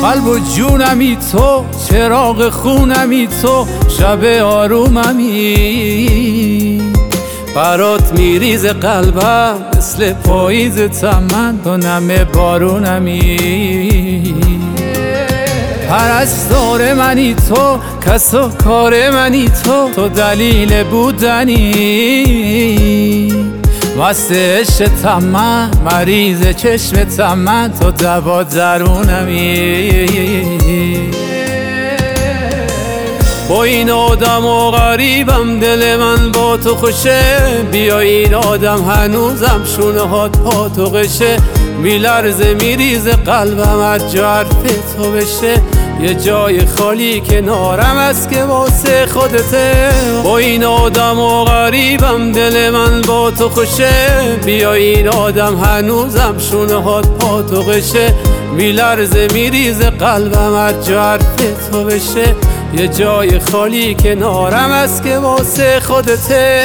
قلب و جونمی تو، چراغ خونمی تو، شب آروممی. برات میریز قلبم مثل پاییز چمن، تو نم بارونمی. پرستار منی تو، کس و کار منی تو، تو دلیل بودنی. مست عشق تمن، مریض چشم تمن، تو دوا درونمی. با این آدم و غریبم، دل من با تو خوشه. بیا این آدم هنوزم شونه هات پا تو قشه. میلرزه میریزه قلبم از جا حرف تو بشه. یه جای خالی کنارم است که واسه خودته. با این آدم و غریبم، دل من با تو خوشه. بیا این آدم هنوزم شونه هات پا تو قشه. میلرزه میریزه قلبم از جا حرف تو بشه. یه جای خالی کنارم است که واسه خودته.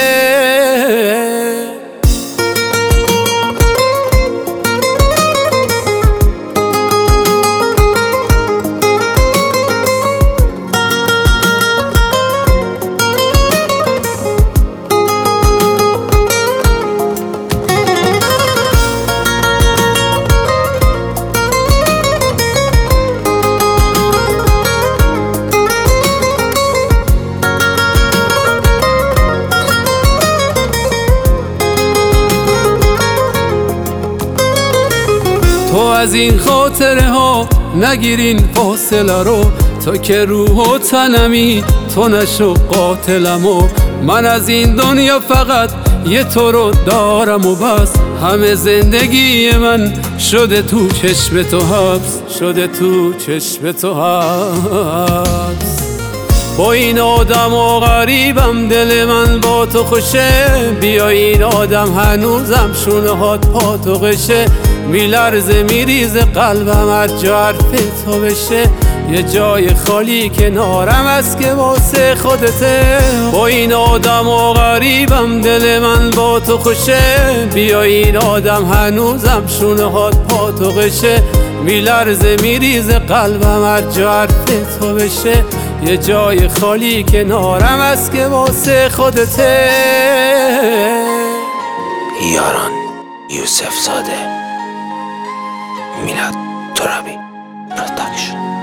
تو از این خاطره ها نگیرین فاصله رو. تو که روح و تنمی، تو نشو قاتلمو. من از این دنیا فقط یه تو رو دارم و بس. همه زندگی من شده تو چشم تو حبس، شده تو چشم تو حبس. با این آدم و غریبم، دل من با تو خوشه. بیا این آدم هنوزم شونه هات پا تو قشه. میلرزه میریزه قلبم از جا حرف تو بشه. یه جای خالی کنارم است که واسه خودته. با این آدم و غریبم، دل من با تو خوشه. بیا این آدم هنوزم شونه هات پا تو قشه. میلرزه میریزه قلبم از جا حرف تو بشه. یه جای خالی کنارم است که واسه خودته. یاران یوسف زاده، میلاد ترابی پروداکشن.